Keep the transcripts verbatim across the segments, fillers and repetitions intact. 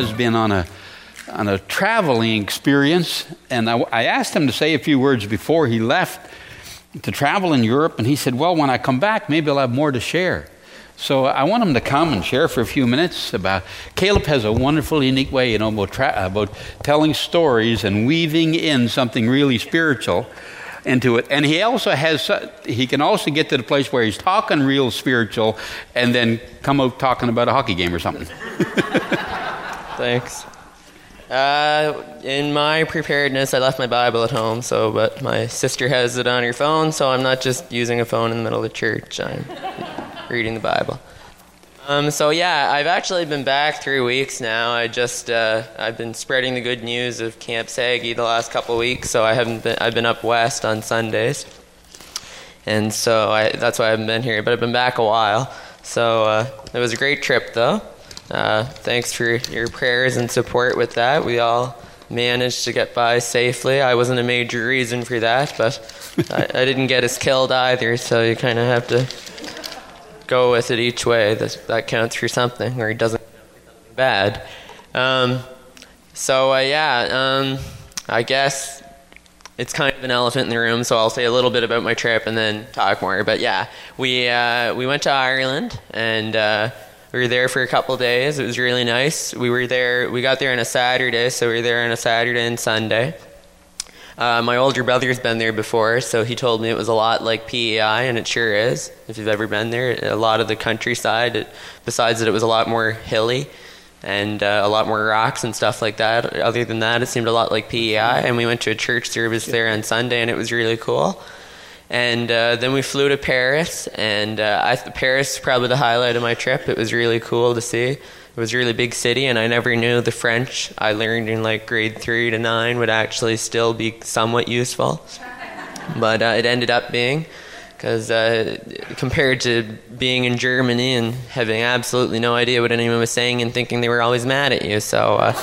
has been on a on a traveling experience, and I, I asked him to say a few words before he left to travel in Europe, and he said, well, when I come back, maybe I'll have more to share. So I want him to come and share for a few minutes about... Caleb has a wonderful, unique way, you know, about, tra- about telling stories and weaving in something really spiritual into it. And he also has... He can also get to the place where he's talking real spiritual and then come out talking about a hockey game or something. Thanks. Uh, in my preparedness, I left my Bible at home, so but my sister has it on her phone, so I'm not just using a phone in the middle of church. I'm reading the Bible. Um, so yeah, I've actually been back three weeks now. I just uh, I've been spreading the good news of Camp Saggy the last couple of weeks, so I haven't been. I've been up west on Sundays, and so I, that's why I haven't been here. But I've been back a while. So uh, it was a great trip, though. Uh, thanks for your prayers and support with that. We all managed to get by safely. I wasn't a major reason for that, but I, I didn't get us killed either, so you kind of have to go with it each way. That, that counts for something, or it doesn't count bad. Um, so, uh, yeah, um, I guess it's kind of an elephant in the room, so I'll say a little bit about my trip and then talk more. But, yeah, we, uh, we went to Ireland, and... Uh, We were there for a couple of days. It was really nice. We were there. We got there on a Saturday, so we were there on a Saturday and Sunday. Uh, my older brother's been there before, so he told me it was a lot like P E I, and it sure is. If you've ever been there, a lot of the countryside. It, besides that, it was a lot more hilly and uh, a lot more rocks and stuff like that. Other than that, it seemed a lot like P E I. And we went to a church service there on Sunday, and it was really cool. And uh, then we flew to Paris, and uh, I, Paris is probably the highlight of my trip. It was really cool to see. It was a really big city, and I never knew the French I learned in like grade three to nine would actually still be somewhat useful. But uh, it ended up being, because uh, compared to being in Germany and having absolutely no idea what anyone was saying and thinking they were always mad at you. So, uh,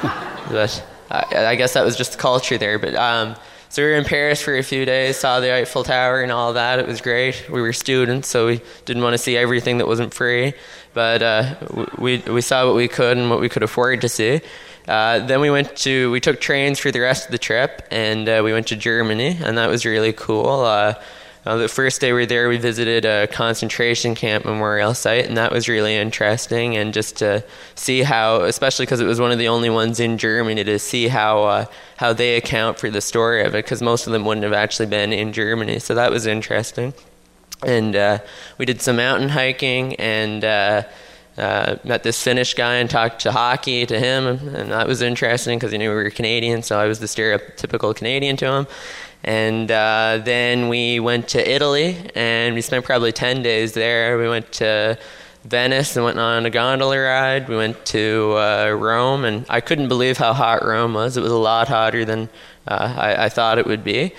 but I, I guess that was just the culture there. But um, So we were in Paris for a few days, saw the Eiffel Tower and all that. It was great. We were students, so we didn't want to see everything that wasn't free. But uh, we we saw what we could and what we could afford to see. Uh, then we went to, we took trains for the rest of the trip, and uh, we went to Germany, and that was really cool. Uh, uh, the first day we were there, we visited a concentration camp memorial site, and that was really interesting. And just to see how, especially because it was one of the only ones in Germany, to see how uh, how they account for the story of it, because most of them wouldn't have actually been in Germany. So that was interesting. And uh, we did some mountain hiking, and uh, uh, met this Finnish guy and talked to hockey to him, and that was interesting because he knew we were Canadian, so I was the stereotypical Canadian to him. And uh, then we went to Italy, and we spent probably ten days there. We went to Venice and went on a gondola ride. We went to uh, Rome, and I couldn't believe how hot Rome was. It was a lot hotter than uh, I, I thought it would be.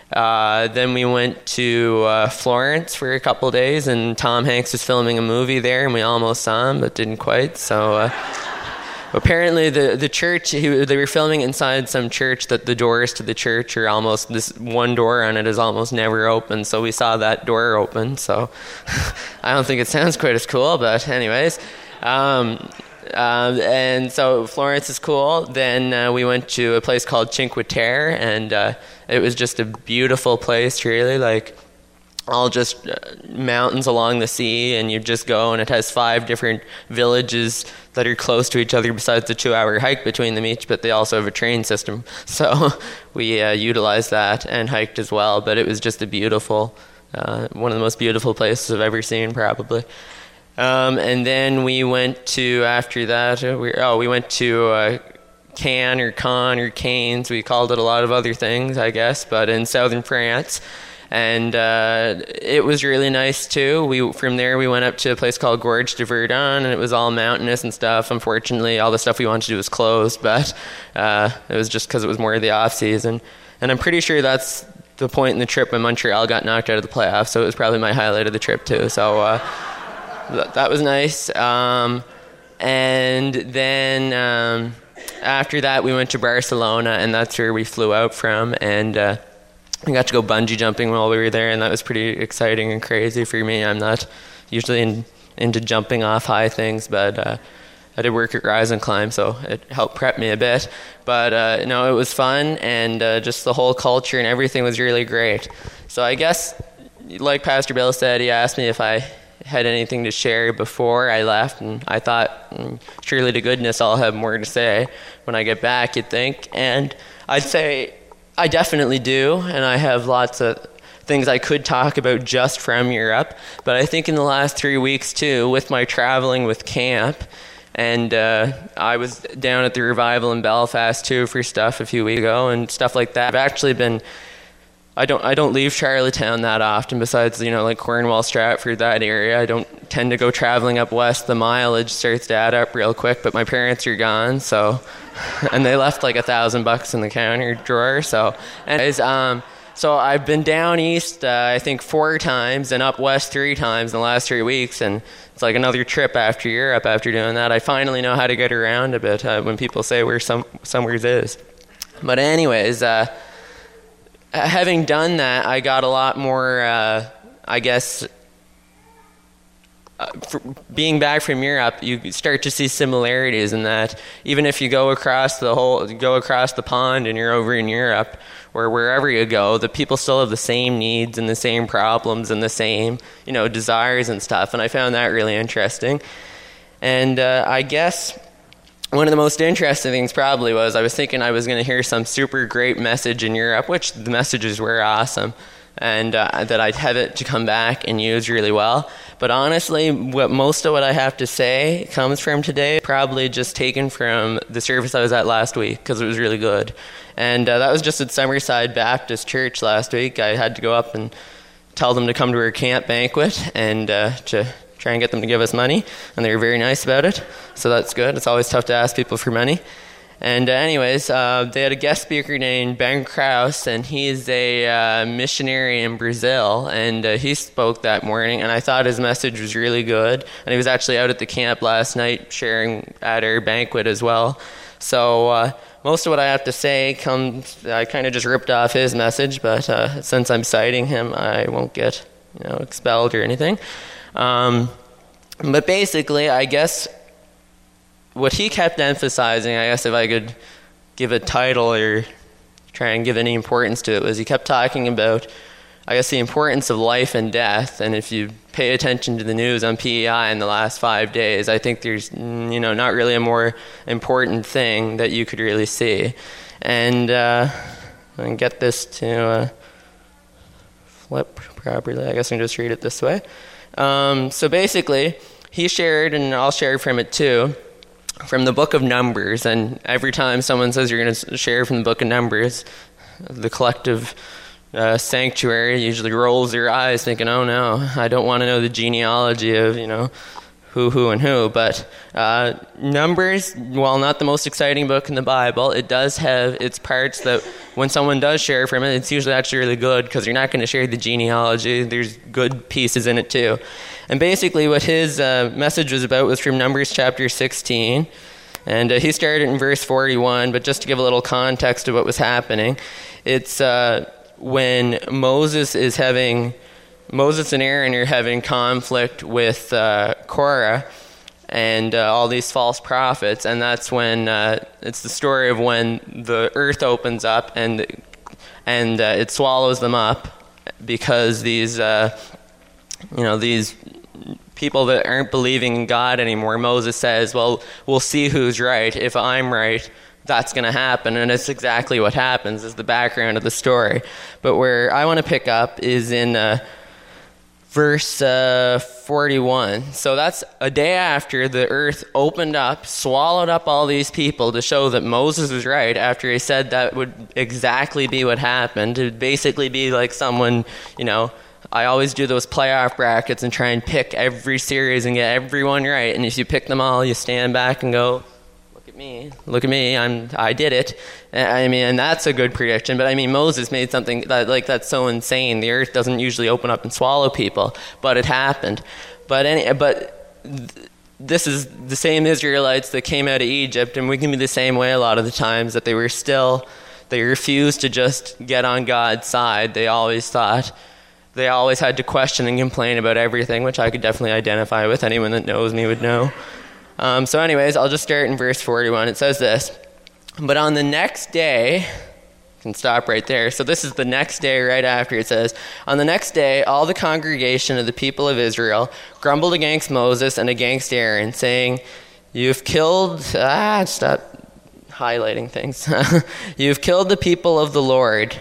Uh, then we went to uh, Florence for a couple days, and Tom Hanks was filming a movie there, and we almost saw him, but didn't quite. So uh, apparently the, the church, he, they were filming inside some church that the doors to the church are almost, this one door on it is almost never open, so we saw that door open. So I don't think it sounds quite as cool, but anyways. Um, Uh, and so Florence is cool. Then uh, we went to a place called Cinque Terre, and uh, it was just a beautiful place, really, like all just uh, mountains along the sea, and you just go, and it has five different villages that are close to each other besides the two-hour hike between them each, but they also have a train system. So we uh, utilized that and hiked as well, but it was just a beautiful, uh, one of the most beautiful places I've ever seen, probably. Um, and then we went to, after that, uh, we, oh, we went to uh, Cannes or Cannes or Canes. We called it a lot of other things, I guess, but in southern France. And uh, it was really nice, too. We From there, we went up to a place called Gorge de Verdun, and it was all mountainous and stuff. Unfortunately, all the stuff we wanted to do was closed, but uh, it was just because it was more of the off-season. And I'm pretty sure that's the point in the trip when Montreal got knocked out of the playoffs, so it was probably my highlight of the trip, too. So... Uh, That was nice. Um, and then um, after that, we went to Barcelona, and that's where we flew out from. And uh, we got to go bungee jumping while we were there, and that was pretty exciting and crazy for me. I'm not usually in, into jumping off high things, but uh, I did work at Rise and Climb, so it helped prep me a bit. But uh, no, it was fun, and uh, just the whole culture and everything was really great. So I guess, like Pastor Bill said, he asked me if I had anything to share before I left, and I thought, mm, surely to goodness I'll have more to say when I get back, you'd think. And I'd say I definitely do, and I have lots of things I could talk about just from Europe. But I think in the last three weeks, too, with my traveling with camp, and uh, I was down at the Revival in Belfast, too, for stuff a few weeks ago and stuff like that. I've actually been, I don't I don't leave Charlottetown that often, besides, you know, like Cornwall, Stratford, that area. I don't tend to go traveling up west. The mileage starts to add up real quick, but my parents are gone, so, and they left like a thousand bucks in the counter drawer, so, anyways, um, so I've been down east, uh, I think, four times, and up west three times in the last three weeks, and it's like another trip after Europe after doing that. I finally know how to get around a bit uh, when people say where some somewhere is. But anyways, uh, having done that, I got a lot more, uh, I guess, uh, for being back from Europe, you start to see similarities in that. Even if you go across the whole, go across the pond and you're over in Europe, or wherever you go, the people still have the same needs and the same problems and the same, you know, desires and stuff. And I found that really interesting. And uh, I guess one of the most interesting things probably was I was thinking I was going to hear some super great message in Europe, which the messages were awesome, and uh, that I'd have it to come back and use really well. But honestly, what most of what I have to say comes from today, probably just taken from the service I was at last week, because it was really good. And uh, that was just at Summerside Baptist Church last week. I had to go up and tell them to come to our camp banquet and uh, to try and get them to give us money, and they were very nice about it, so that's good. It's always tough to ask people for money. And uh, anyways, uh, they had a guest speaker named Ben Krause, and he's a uh, missionary in Brazil, and uh, he spoke that morning, and I thought his message was really good, and he was actually out at the camp last night sharing at our banquet as well. So uh, most of what I have to say comes, I kind of just ripped off his message, but uh, since I'm citing him, I won't get, you know, expelled or anything. Um, but basically, I guess what he kept emphasizing, I guess if I could give a title or try and give any importance to it, was he kept talking about, I guess, the importance of life and death. And if you pay attention to the news on P E I in the last five days, I think there's, you know, not really a more important thing that you could really see. And uh, and get this to uh, flip properly. I guess I can just read it this way. Um, so basically, he shared, and I'll share from it too, from the book of Numbers. And every time someone says you're going to share from the book of Numbers, the collective uh, sanctuary usually rolls their eyes thinking, oh no, I don't want to know the genealogy of, you know, who, who, and who. But uh, Numbers, while not the most exciting book in the Bible, it does have its parts that when someone does share from it, it's usually actually really good, because you're not going to share the genealogy. There's good pieces in it too. And basically what his uh, message was about was from Numbers chapter sixteen. And uh, he started in verse forty-one, but just to give a little context of what was happening, it's uh, when Moses is having... Moses and Aaron are having conflict with uh, Korah and uh, all these false prophets, and that's when uh, it's the story of when the earth opens up and and uh, it swallows them up, because these uh, you know these people that aren't believing in God anymore. Moses says, "Well, we'll see who's right. If I'm right, that's going to happen," and it's exactly what happens. Is the background of the story. But where I want to pick up is in Uh, Verse uh, forty-one. So that's a day after the earth opened up, swallowed up all these people, to show that Moses was right after he said that would exactly be what happened. It would basically be like someone, you know, I always do those playoff brackets and try and pick every series and get everyone right. And if you pick them all, you stand back and go, look at me, look at me, I'm, I did it. I mean, and that's a good prediction. But I mean, Moses made something that, like, that's so insane. The earth doesn't usually open up and swallow people, but it happened. But any, but th- this is the same Israelites that came out of Egypt, and we can be the same way a lot of the times, that they were still, they refused to just get on God's side. They always thought, they always had to question and complain about everything, which I could definitely identify with. Anyone that knows me would know. Um, so anyways, I'll just start in verse forty-one. It says this, "But on the next day," can stop right there. So this is the next day right after. It says, "On the next day, all the congregation of the people of Israel grumbled against Moses and against Aaron, saying, 'You've killed,'" ah, stop highlighting things. "You've killed the people of the Lord."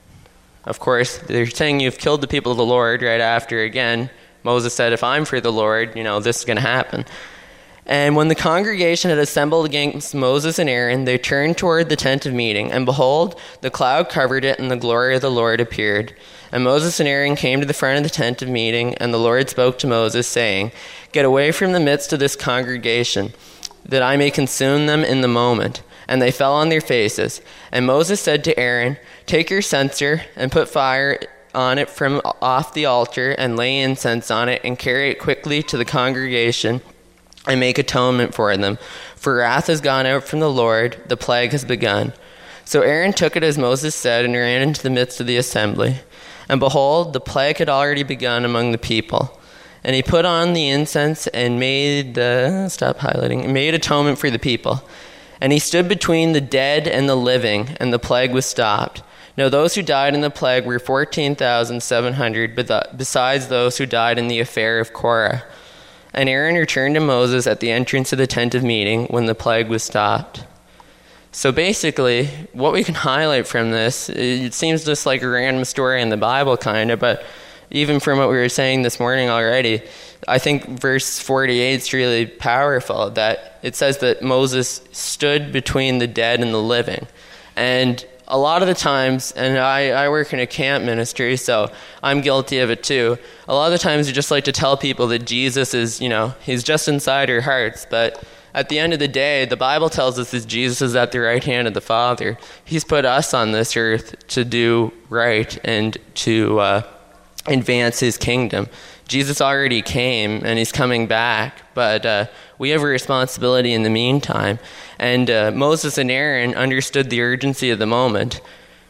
Of course, they're saying you've killed the people of the Lord right after. Again, Moses said, if I'm for the Lord, you know, this is going to happen. "And when the congregation had assembled against Moses and Aaron, they turned toward the tent of meeting, and behold, the cloud covered it, and the glory of the Lord appeared. And Moses and Aaron came to the front of the tent of meeting, and the Lord spoke to Moses, saying, 'Get away from the midst of this congregation, that I may consume them in the moment.' And they fell on their faces. And Moses said to Aaron, 'Take your censer, and put fire on it from off the altar, and lay incense on it, and carry it quickly to the congregation, and make atonement for them. For wrath has gone out from the Lord, the plague has begun.' So Aaron took it as Moses said, and ran into the midst of the assembly. And behold, the plague had already begun among the people. And he put on the incense, and made the, stop highlighting, made atonement for the people. And he stood between the dead and the living, and the plague was stopped. Now those who died in the plague were fourteen thousand seven hundred, besides those who died in the affair of Korah. And Aaron returned to Moses at the entrance of the tent of meeting when the plague was stopped." So basically, what we can highlight from this, it seems just like a random story in the Bible, kind of, but even from what we were saying this morning already, I think verse forty-eight is really powerful, that it says that Moses stood between the dead and the living. And a lot of the times, and I, I work in a camp ministry, so I'm guilty of it too. A lot of the times you just like to tell people that Jesus is, you know, he's just inside our hearts. But at the end of the day, the Bible tells us that Jesus is at the right hand of the Father. He's put us on this earth to do right and to uh, advance his kingdom. Jesus already came, and he's coming back, but uh, we have a responsibility in the meantime. And uh, Moses and Aaron understood the urgency of the moment.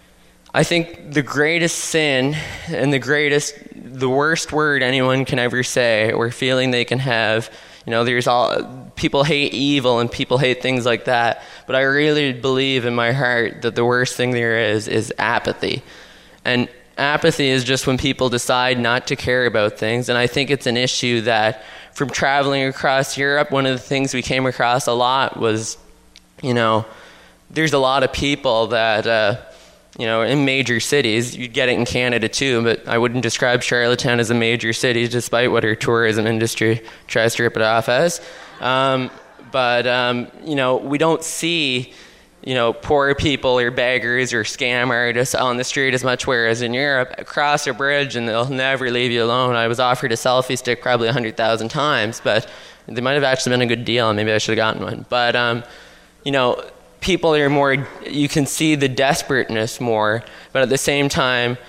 I think the greatest sin and the greatest, the worst word anyone can ever say or feeling they can have, you know, there's all, people hate evil and people hate things like that, but I really believe in my heart that the worst thing there is is apathy. And apathy is just when people decide not to care about things, and I think it's an issue that from traveling across Europe, one of the things we came across a lot was, you know, there's a lot of people that, uh, you know, in major cities, you'd get it in Canada too, but I wouldn't describe Charlottetown as a major city despite what our tourism industry tries to rip it off as. Um, but, um, you know, we don't see, you know, poor people or beggars or scam artists on the street as much, whereas in Europe, cross a bridge and they'll never leave you alone. I was offered a selfie stick probably one hundred thousand times, but they might have actually been a good deal, and maybe I should have gotten one. But, um, you know, people are more, you can see the desperateness more, but at the same time,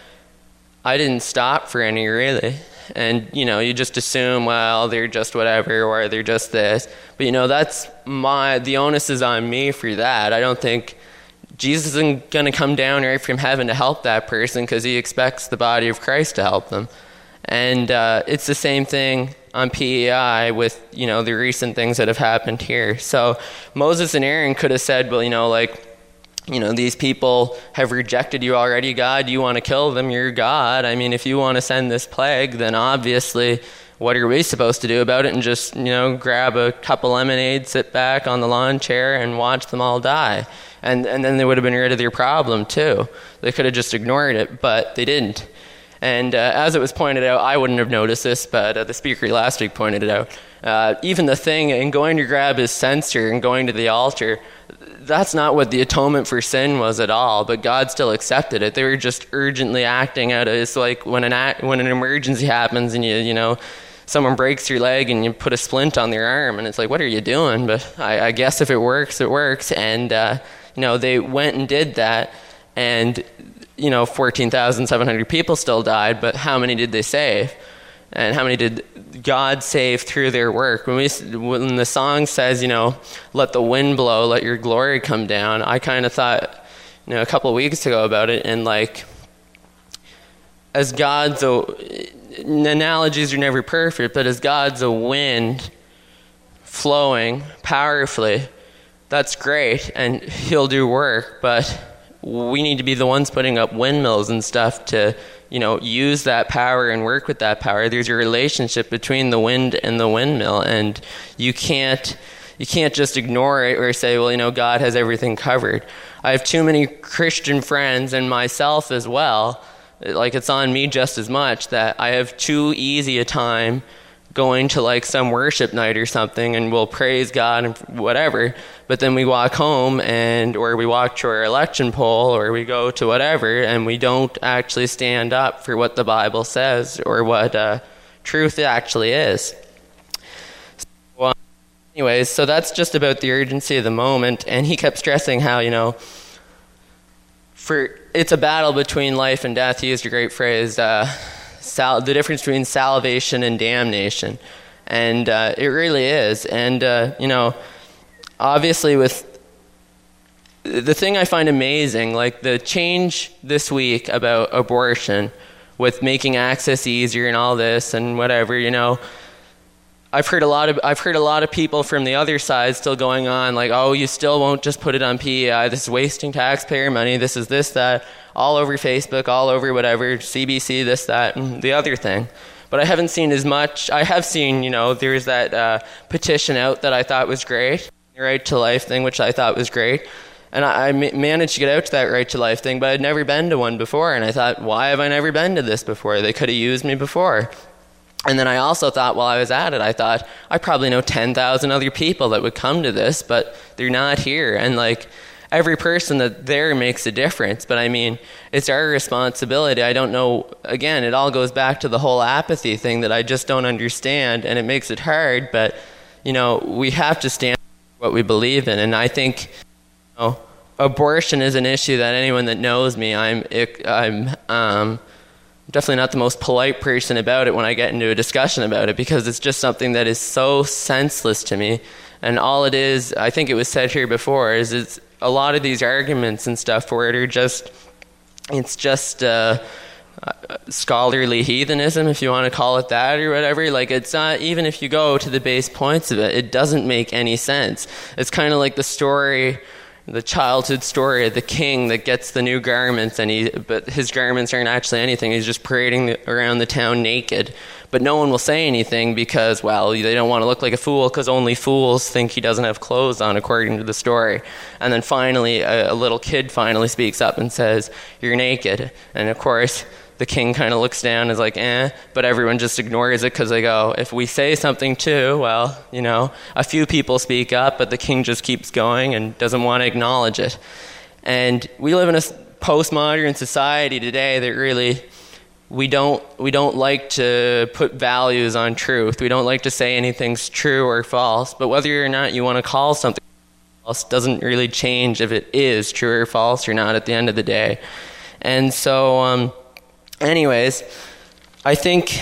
I didn't stop for any, really. And, you know, you just assume, well, they're just whatever, or they're just this. But, you know, that's my, the onus is on me for that. I don't think Jesus isn't going to come down right from heaven to help that person because he expects the body of Christ to help them. And uh, it's the same thing on P E I with, you know, the recent things that have happened here. So Moses and Aaron could have said, well, you know, like, you know, these people have rejected you already, God. You want to kill them, you're God. I mean, if you want to send this plague, then obviously what are we supposed to do about it? And just, you know, grab a cup of lemonade, sit back on the lawn chair, and watch them all die. And and then they would have been rid of their problem, too. They could have just ignored it, but they didn't. And uh, as it was pointed out, I wouldn't have noticed this, but uh, the speaker last week pointed it out. Uh, even the thing in going to grab his censer and going to the altar, that's not what the atonement for sin was at all, but God still accepted it. They were just urgently acting out of it. It's like when an act, when an emergency happens and you you know someone breaks your leg and you put a splint on their arm, and it's like, what are you doing? But I, I guess if it works, it works. And uh, you know they went and did that, and you know fourteen thousand seven hundred people still died, but how many did they save? And how many did God save through their work? When we, when the song says, you know, let the wind blow, let your glory come down, I kind of thought, you know, a couple of weeks ago about it, and like, as God's, a, analogies are never perfect, but as God's a wind flowing powerfully, that's great, and he'll do work, but we need to be the ones putting up windmills and stuff to, you know, use that power and work with that power. There's a relationship between the wind and the windmill, and you can't you can't just ignore it or say, well, you know, God has everything covered. I have too many Christian friends, and myself as well, like it's on me just as much, that I have too easy a time going to like some worship night or something, and we'll praise God and whatever, but then we walk home and or we walk to our election poll or we go to whatever, and we don't actually stand up for what the Bible says or what uh, truth actually is. So, um, anyways, so that's just about the urgency of the moment, and he kept stressing how, you know, for it's a battle between life and death. He used a great phrase, uh, Sal- the difference between salvation and damnation. And uh, it really is. And, uh, you know, obviously with the thing I find amazing, like the change this week about abortion with making access easier and all this and whatever, you know, I've heard a lot of I've heard a lot of people from the other side still going on like, oh, you still won't just put it on P E I. This is wasting taxpayer money. This is this, that, all over Facebook, all over whatever, C B C, this, that, and the other thing. But I haven't seen as much. I have seen, you know, there's that uh, petition out that I thought was great, the Right to Life thing, which I thought was great. And I, I managed to get out to that Right to Life thing, but I'd never been to one before. And I thought, why have I never been to this before? They could have used me before. And then I also thought while I was at it, I thought, I probably know ten thousand other people that would come to this, but they're not here. And like, every person that there makes a difference. But I mean, it's our responsibility. I don't know, again, it all goes back to the whole apathy thing that I just don't understand, and it makes it hard. But, you know, we have to stand for what we believe in. And I think, you know, abortion is an issue that anyone that knows me, I'm, I'm, um, definitely not the most polite person about it when I get into a discussion about it, because it's just something that is so senseless to me. And all it is, I think it was said here before, is it's a lot of these arguments and stuff for it are just, it's just uh, uh, scholarly heathenism, if you want to call it that or whatever. Like, it's not, even if you go to the base points of it, it doesn't make any sense. It's kind of like the story, the childhood story of the king that gets the new garments, and he, but his garments aren't actually anything. He's just parading the, around the town naked. But no one will say anything because, well, they don't want to look like a fool, because only fools think he doesn't have clothes on, according to the story. And then finally, a, a little kid finally speaks up and says, "You're naked." And of course, the king kind of looks down and is like, eh, but everyone just ignores it because they go, if we say something too, well, you know, a few people speak up, but the king just keeps going and doesn't want to acknowledge it. And we live in a postmodern society today that really, we don't we don't like to put values on truth. We don't like to say anything's true or false, but whether or not you want to call something false doesn't really change if it is true or false or not at the end of the day. And so, um, anyways, I think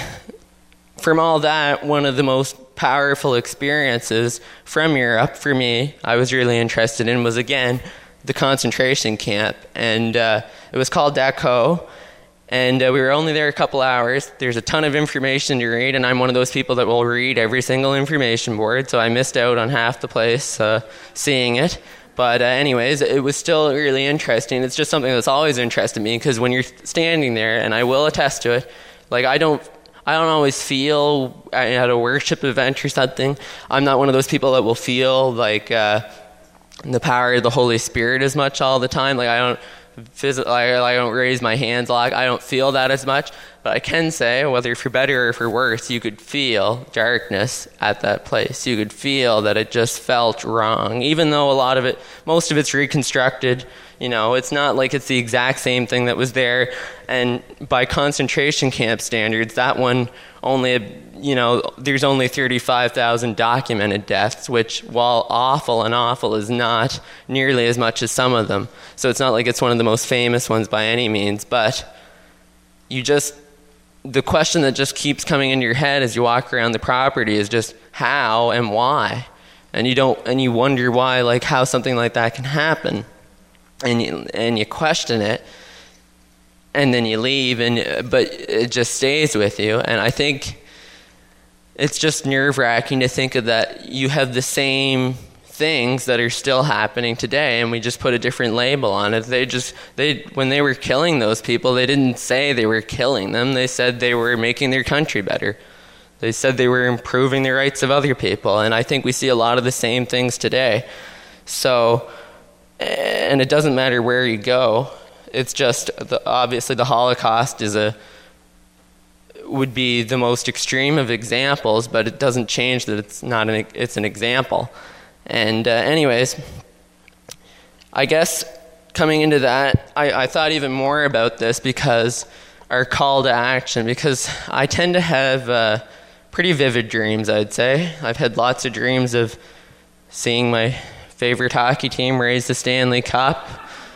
from all that, one of the most powerful experiences from Europe for me, I was really interested in, was again the concentration camp, and uh, it was called Dachau. And uh, we were only there a couple hours. There's a ton of information to read, and I'm one of those people that will read every single information board, so I missed out on half the place uh, seeing it. But uh, anyways, it was still really interesting. It's just something that's always interested me, because when you're standing there, and I will attest to it, like I don't I don't always feel at a worship event or something, I'm not one of those people that will feel like uh, the power of the Holy Spirit as much all the time. Like I don't Physically, I don't raise my hands a lot. I don't feel that as much, but I can say, whether for better or for worse, you could feel darkness at that place. You could feel that it just felt wrong, even though a lot of it, most of it's reconstructed. You know, it's not like it's the exact same thing that was there. And by concentration camp standards, that one only, you know, there's only thirty-five thousand documented deaths, which, while awful and awful, is not nearly as much as some of them. So it's not like it's one of the most famous ones by any means, but you just, the question that just keeps coming into your head as you walk around the property is just how and why. And you don't, and you wonder why, like, how something like that can happen. And you, and you question it, and then you leave, and but it just stays with you. And I think it's just nerve-wracking to think of that you have the same things that are still happening today, and we just put a different label on it. They just, they when they were killing those people, they didn't say they were killing them. They said they were making their country better. They said they were improving the rights of other people, and I think we see a lot of the same things today. So, and it doesn't matter where you go. It's just, the, obviously the Holocaust is a would be the most extreme of examples, but it doesn't change that it's not an it's an example. And uh, anyways, I guess coming into that, I, I thought even more about this because our call to action, because I tend to have uh, pretty vivid dreams, I'd say. I've had lots of dreams of seeing my favorite hockey team raise the Stanley Cup.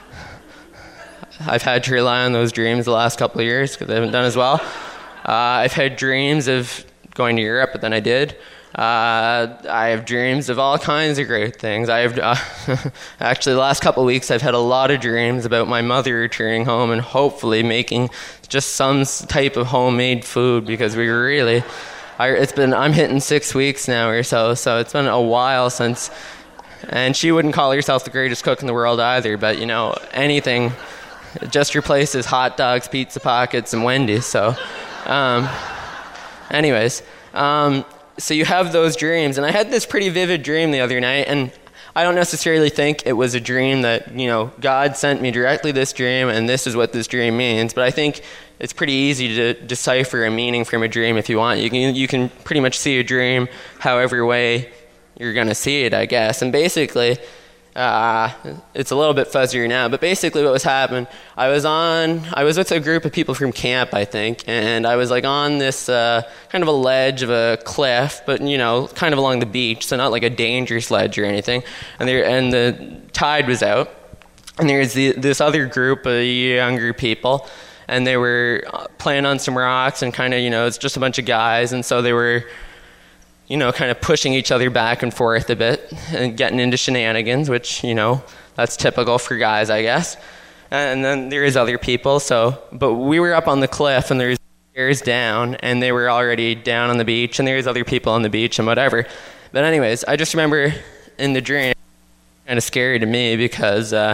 I've had to rely on those dreams the last couple of years because they haven't done as well. Uh, I've had dreams of going to Europe, but then I did. Uh, I have dreams of all kinds of great things. I have uh, actually the last couple of weeks I've had a lot of dreams about my mother returning home and hopefully making just some type of homemade food, because we really, I, it's been I'm hitting six weeks now or so, so it's been a while since. And she wouldn't call herself the greatest cook in the world either, but you know, anything just replaces hot dogs, pizza pockets, and Wendy's. So. Um, anyways, um, so you have those dreams, and I had this pretty vivid dream the other night, and I don't necessarily think it was a dream that, you know, God sent me directly this dream, and this is what this dream means, but I think it's pretty easy to decipher a meaning from a dream if you want. You can, you can pretty much see a dream however way you're going to see it, I guess, and basically, Uh, it's a little bit fuzzier now, but basically what was happening, I was on, I was with a group of people from camp, I think, and I was like on this uh, kind of a ledge of a cliff, but you know, kind of along the beach, so not like a dangerous ledge or anything, and there, and the tide was out, and there's the, this other group of younger people, and they were playing on some rocks, and kind of, you know, it's just a bunch of guys, and so they were, you know, kind of pushing each other back and forth a bit and getting into shenanigans, which, you know, that's typical for guys, I guess. And then there is other people, so, but we were up on the cliff and there's stairs down and they were already down on the beach and there's other people on the beach and whatever. But anyways, I just remember in the dream, kind of scary to me because, uh,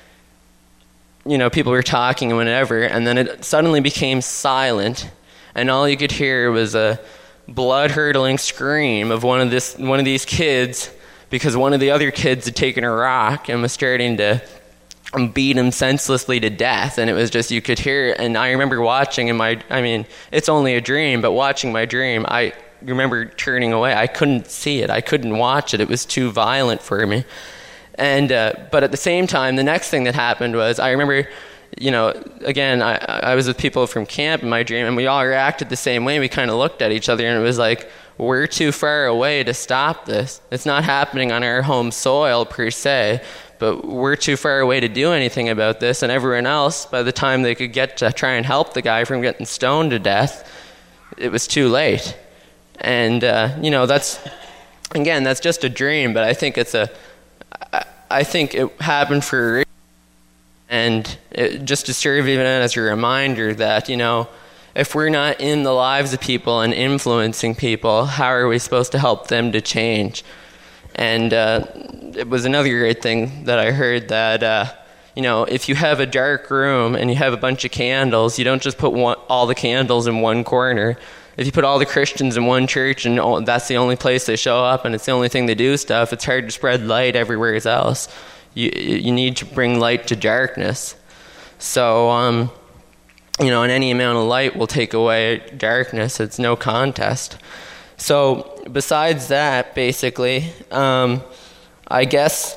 you know, people were talking and whatever, and then it suddenly became silent and all you could hear was a blood-curdling scream of one of this one of these kids, because one of the other kids had taken a rock and was starting to beat him senselessly to death, and it was just, you could hear it. And I remember watching in my, I mean, it's only a dream, but watching my dream, I remember turning away. I couldn't see it. I couldn't watch it. It was too violent for me. And uh, but at the same time, the next thing that happened was, I remember, you know, again, I, I was with people from camp in my dream, and we all reacted the same way. We kind of looked at each other, and it was like, we're too far away to stop this. It's not happening on our home soil, per se, but we're too far away to do anything about this, and everyone else, by the time they could get to try and help the guy from getting stoned to death, it was too late. And, uh, you know, that's, again, that's just a dream, but I think it's a, I, I think it happened for a reason. And it, just to serve even as a reminder that, you know, if we're not in the lives of people and influencing people, how are we supposed to help them to change? And uh, it was another great thing that I heard that, uh, you know, if you have a dark room and you have a bunch of candles, you don't just put one, all the candles in one corner. If you put all the Christians in one church and oh, that's the only place they show up and it's the only thing they do stuff, it's hard to spread light everywhere else. You you need to bring light to darkness. So, um, you know, and any amount of light will take away darkness. It's no contest. So, besides that, basically, um, I guess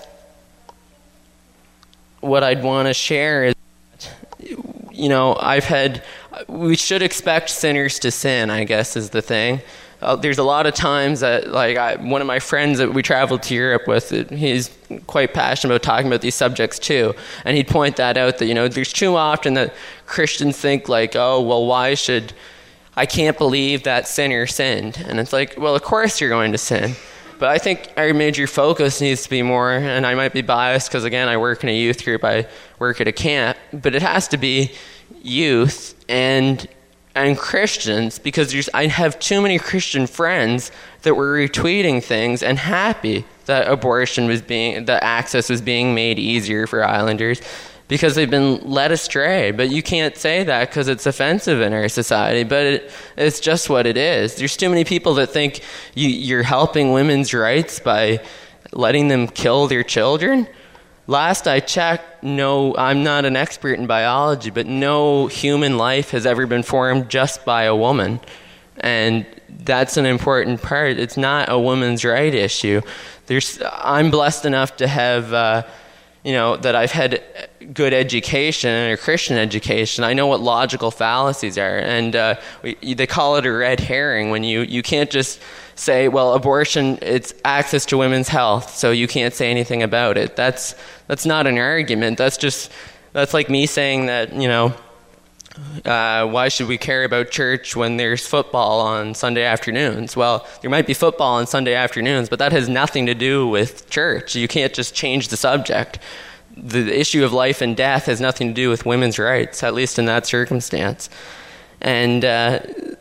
what I'd want to share is that, you know, I've had, we should expect sinners to sin, I guess, is the thing. Uh, there's a lot of times that, like, I, one of my friends that we traveled to Europe with, he's quite passionate about talking about these subjects too, and he'd point that out that, you know, there's too often that Christians think, like, oh, well, why should, I can't believe that sinner sinned. And it's like, well, of course you're going to sin. But I think our major focus needs to be more, and I might be biased because, again, I work in a youth group, I work at a camp, but it has to be youth and and Christians, because there's, I have too many Christian friends that were retweeting things and happy that abortion was being, that access was being made easier for Islanders, because they've been led astray. But you can't say that because it's offensive in our society, but it, it's just what it is. There's too many people that think you, you're helping women's rights by letting them kill their children. Last I checked, no, I'm not an expert in biology, but no human life has ever been formed just by a woman. And that's an important part. It's not a woman's right issue. There's, I'm blessed enough to have, uh, you know, that I've had good education and a Christian education. I know what logical fallacies are. And uh, we, they call it a red herring when you, you can't just say, well, abortion, it's access to women's health, so you can't say anything about it. That's that's not an argument. That's just, that's like me saying that, you know, uh, why should we care about church when there's football on Sunday afternoons? Well, there might be football on Sunday afternoons, but that has nothing to do with church. You can't just change the subject. The issue of life and death has nothing to do with women's rights, at least in that circumstance. And uh,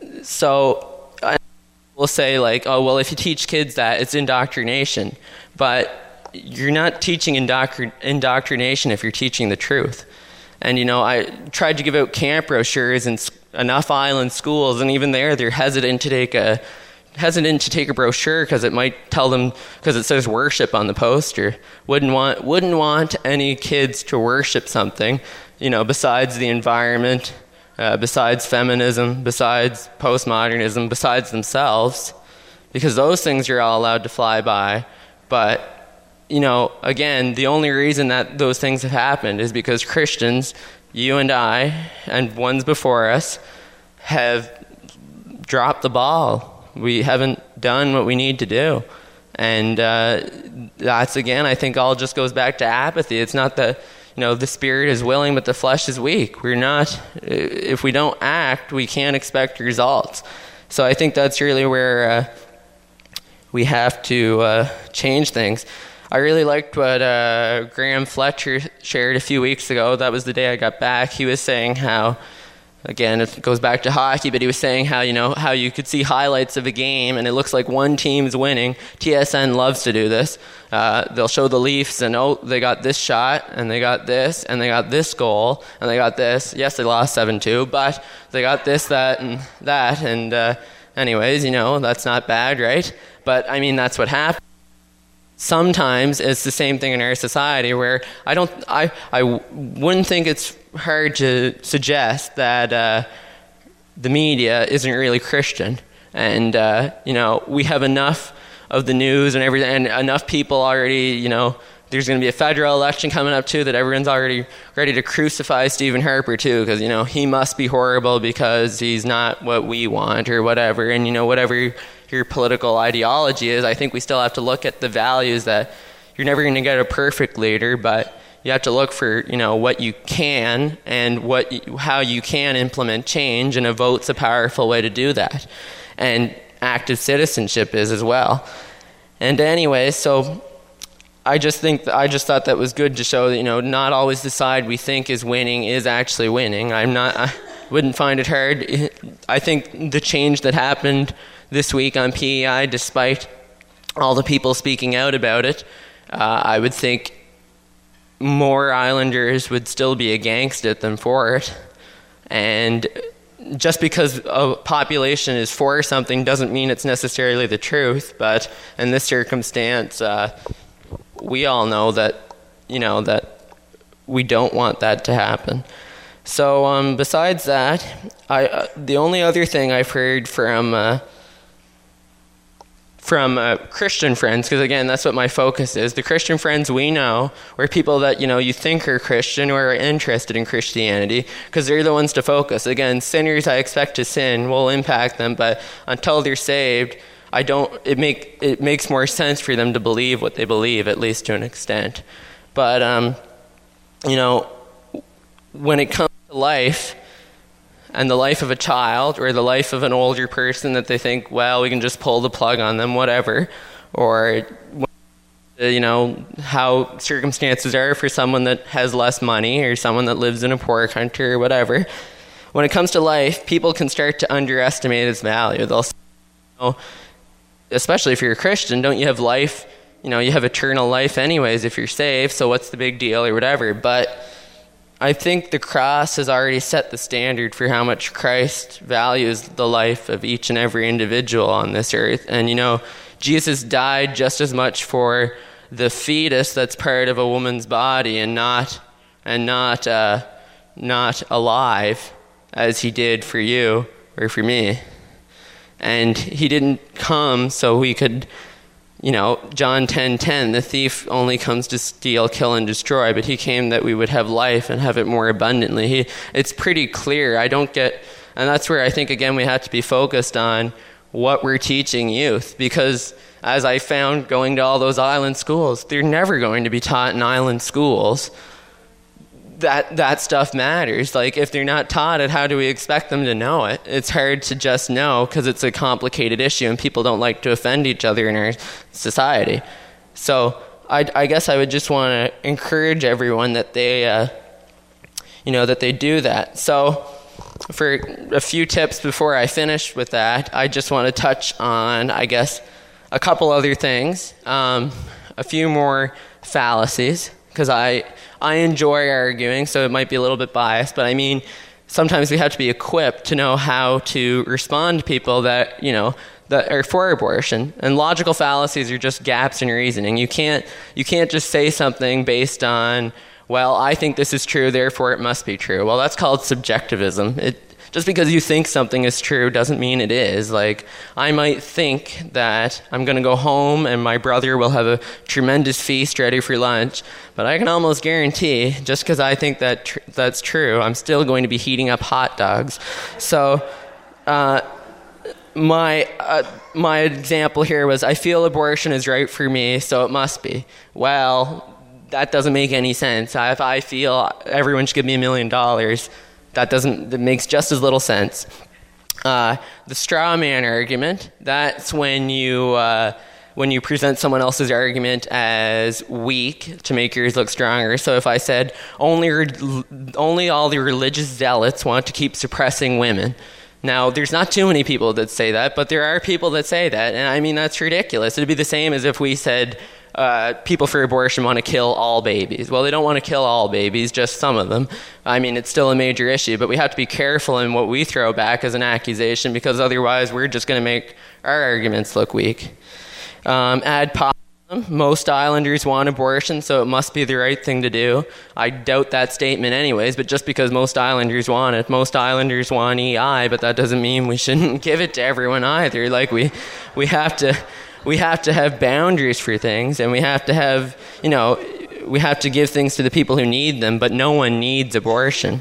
so we'll say, like, oh, well, if you teach kids that, it's indoctrination. But you're not teaching indoctr- indoctrination if you're teaching the truth. And, you know, I tried to give out camp brochures in enough island schools, and even there, they're hesitant to take a hesitant to take a brochure because it might tell them, because it says worship on the poster. Wouldn't want wouldn't want any kids to worship something, you know, besides the environment, uh, besides feminism, besides postmodernism, besides themselves, because those things you're all allowed to fly by. But, you know, again, the only reason that those things have happened is because Christians, you and I, and ones before us, have dropped the ball. We haven't done what we need to do. And uh, that's, again, I think all just goes back to apathy. It's not that, you know, the spirit is willing, but the flesh is weak. We're not, if we don't act, we can't expect results. So I think that's really where uh, we have to uh, change things. I really liked what uh, Graham Fletcher shared a few weeks ago. That was the day I got back. He was saying how, again, it goes back to hockey, but he was saying how, you know, how you could see highlights of a game and it looks like one team's winning. T S N loves to do this. Uh, they'll show the Leafs and, oh, they got this shot and they got this and they got this goal and they got this. Yes, they lost seven two, but they got this, that, and that. And uh, anyways, you know, that's not bad, right? But, I mean, that's what happened. Sometimes it's the same thing in our society where I don't, I, I wouldn't think it's hard to suggest that uh, the media isn't really Christian, and uh, you know, we have enough of the news and everything, and enough people already. You know, there's going to be a federal election coming up too that everyone's already ready to crucify Stephen Harper too, because, you know, he must be horrible because he's not what we want or whatever, and, you know, whatever your political ideology is, I think we still have to look at the values that you're never going to get a perfect leader, but you have to look for, you know, what you can and what you, how you can implement change, and a vote's a powerful way to do that. And active citizenship is as well. And anyway, so I just think I just thought that was good to show that, you know, not always the side we think is winning is actually winning. I'm not I wouldn't find it hard. I think the change that happened this week on P E I, despite all the people speaking out about it, uh, I would think more Islanders would still be against it than for it. And just because a population is for something doesn't mean it's necessarily the truth. But in this circumstance, uh, we all know that, you know, that we don't want that to happen. So um, besides that, I uh, the only other thing I've heard from uh, from uh, Christian friends, because again, that's what my focus is. The Christian friends we know, or people that, you know, you think are Christian or are interested in Christianity, because they're the ones to focus. Again, sinners I expect to sin will impact them, but until they're saved, I don't. It make it makes more sense for them to believe what they believe, at least to an extent. But um, you know, when it comes to life, and the life of a child or the life of an older person that they think, well, we can just pull the plug on them, whatever, or, you know, how circumstances are for someone that has less money or someone that lives in a poor country or whatever. when it comes to life, people can start to underestimate its value. They'll say, you know, especially if you're a Christian, don't you have life? You know, you have eternal life anyways if you're saved, so what's the big deal or whatever. But I think the cross has already set the standard for how much Christ values the life of each and every individual on this earth. And, you know, Jesus died just as much for the fetus that's part of a woman's body and not and not uh, not alive as he did for you or for me. And he didn't come so we could, you know, John ten ten, the thief only comes to steal, kill, and destroy, but he came that we would have life and have it more abundantly. He, it's pretty clear. I don't get, and that's where I think, again, we have to be focused on what we're teaching youth, because as I found going to all those island schools, they're never going to be taught in island schools that that stuff matters. Like, if they're not taught it, how do we expect them to know it? It's hard to just know because it's a complicated issue and people don't like to offend each other in our society. So I, I guess I would just want to encourage everyone that they, uh, you know, that they do that. So for a few tips before I finish with that, I just want to touch on, I guess, a couple other things, um, a few more fallacies, because I I enjoy arguing, so it might be a little bit biased, but I mean, sometimes we have to be equipped to know how to respond to people that, you know, that are for abortion. And logical fallacies are just gaps in reasoning. You can't you can't just say something based on, well, I think this is true, therefore it must be true. Well, that's called subjectivism. It Just because you think something is true doesn't mean it is. Like, I might think that I'm going to go home and my brother will have a tremendous feast ready for lunch, but I can almost guarantee, just because I think that tr- that's true, I'm still going to be heating up hot dogs. So, uh, my uh, my example here was, I feel abortion is right for me, so it must be. Well, that doesn't make any sense. If I feel everyone should give me a million dollars, That doesn't. That makes just as little sense. Uh, the straw man argument. That's when you uh, when you present someone else's argument as weak to make yours look stronger. So if I said only re- only all the religious zealots want to keep suppressing women. Now, there's not too many people that say that, but there are people that say that, and I mean that's ridiculous. It'd be the same as if we said Uh, people for abortion want to kill all babies. Well, they don't want to kill all babies, just some of them. I mean, it's still a major issue, but we have to be careful in what we throw back as an accusation, because otherwise we're just going to make our arguments look weak. Um, ad populum. Most islanders want abortion, so it must be the right thing to do. I doubt that statement anyways, but just because most islanders want it, most islanders want E I, but that doesn't mean we shouldn't give it to everyone either. Like, we, we have to... We have to have boundaries for things, and we have to have, you know, we have to give things to the people who need them, but no one needs abortion.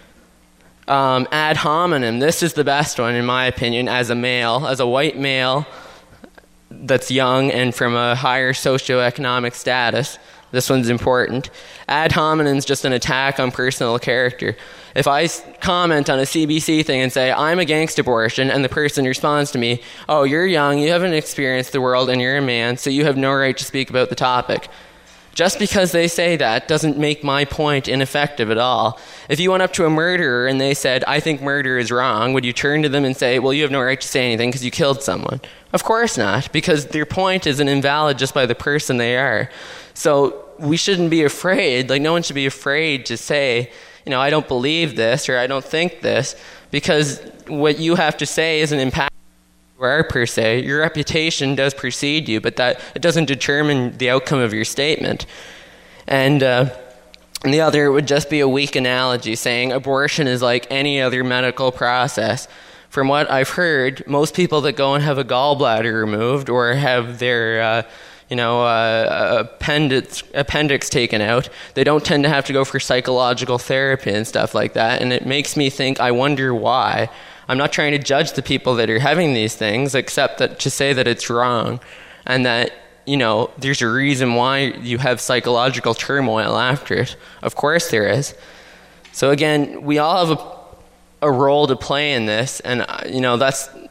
Um, ad hominem, this is the best one, in my opinion, as a male, as a white male that's young and from a higher socioeconomic status. This one's important. Ad hominem is just an attack on personal character. If I comment on a C B C thing and say, I'm against abortion, and the person responds to me, oh, you're young, you haven't experienced the world, and you're a man, so you have no right to speak about the topic. Just because they say that doesn't make my point ineffective at all. If you went up to a murderer and they said, I think murder is wrong, would you turn to them and say, well, you have no right to say anything because you killed someone? Of course not, because their point isn't invalid just by the person they are. So we shouldn't be afraid, like no one should be afraid to say, you know, I don't believe this or I don't think this, because what you have to say isn't impactful per se. Your reputation does precede you, but that it doesn't determine the outcome of your statement. And, uh, and the other would just be a weak analogy, saying abortion is like any other medical process. From what I've heard, most people that go and have a gallbladder removed or have their uh, you know, uh, appendix, appendix taken out, they don't tend to have to go for psychological therapy and stuff like that. And it makes me think, I wonder why. I'm not trying to judge the people that are having these things, except that to say that it's wrong and that, you know, there's a reason why you have psychological turmoil after it. Of course there is. So again, we all have a, a role to play in this, and, you know, that's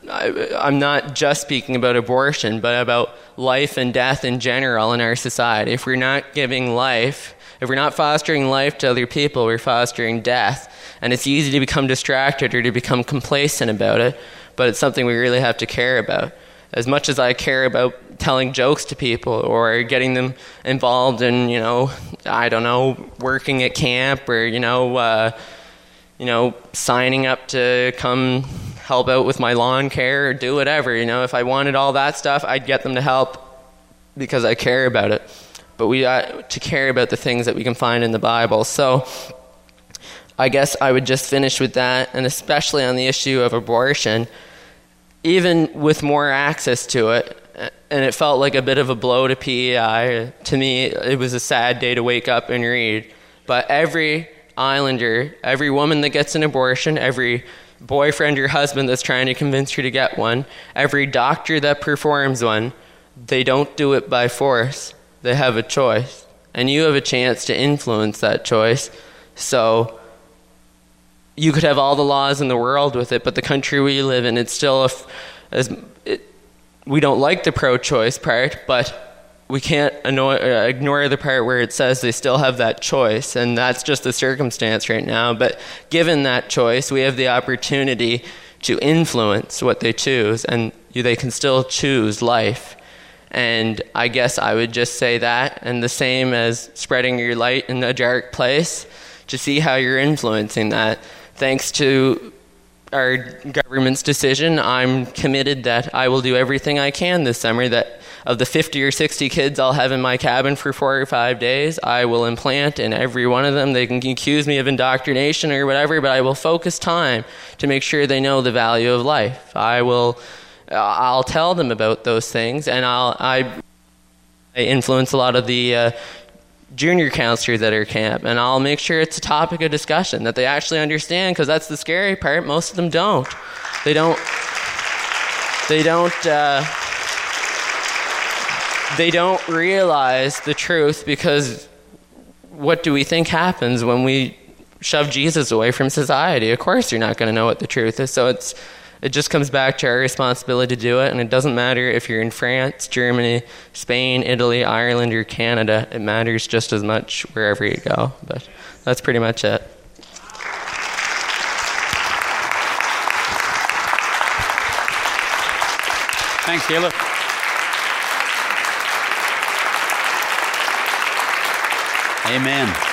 I, I'm not just speaking about abortion, but about life and death in general in our society. If we're not giving life, if we're not fostering life to other people, we're fostering death. And it's easy to become distracted or to become complacent about it, but it's something we really have to care about. As much as I care about telling jokes to people or getting them involved in, you know, I don't know, working at camp or, you know, uh, you know, signing up to come help out with my lawn care or do whatever, you know, if I wanted all that stuff, I'd get them to help because I care about it. But we got to care about the things that we can find in the Bible. So I guess I would just finish with that, and especially on the issue of abortion, even with more access to it, and it felt like a bit of a blow to P E I. To me, it was a sad day to wake up and read. But every Islander, every woman that gets an abortion, every boyfriend or husband that's trying to convince her to get one, every doctor that performs one, they don't do it by force. They have a choice. And you have a chance to influence that choice. So you could have all the laws in the world with it, but the country we live in, it's still, a, as it, we don't like the pro-choice part, but we can't annoy, uh, ignore the part where it says they still have that choice, and that's just the circumstance right now. But given that choice, we have the opportunity to influence what they choose, and they can still choose life. And I guess I would just say that, and the same as spreading your light in a dark place, to see how you're influencing that. Thanks to our government's decision, I'm committed that I will do everything I can this summer, that of the fifty or sixty kids I'll have in my cabin for four or five days, I will implant in every one of them. They can accuse me of indoctrination or whatever, but I will focus time to make sure they know the value of life. I will, I'll tell them about those things, and I'll, I, I influence a lot of the uh, junior counselors at our camp, and I'll make sure it's a topic of discussion, that they actually understand, because that's the scary part. Most of them don't. They don't, they don't, uh, they don't realize the truth, because what do we think happens when we shove Jesus away from society? Of course you're not going to know what the truth is. So it's it just comes back to our responsibility to do it, and it doesn't matter if you're in France, Germany, Spain, Italy, Ireland, or Canada. It matters just as much wherever you go. But that's pretty much it. Thanks, Caleb. Amen.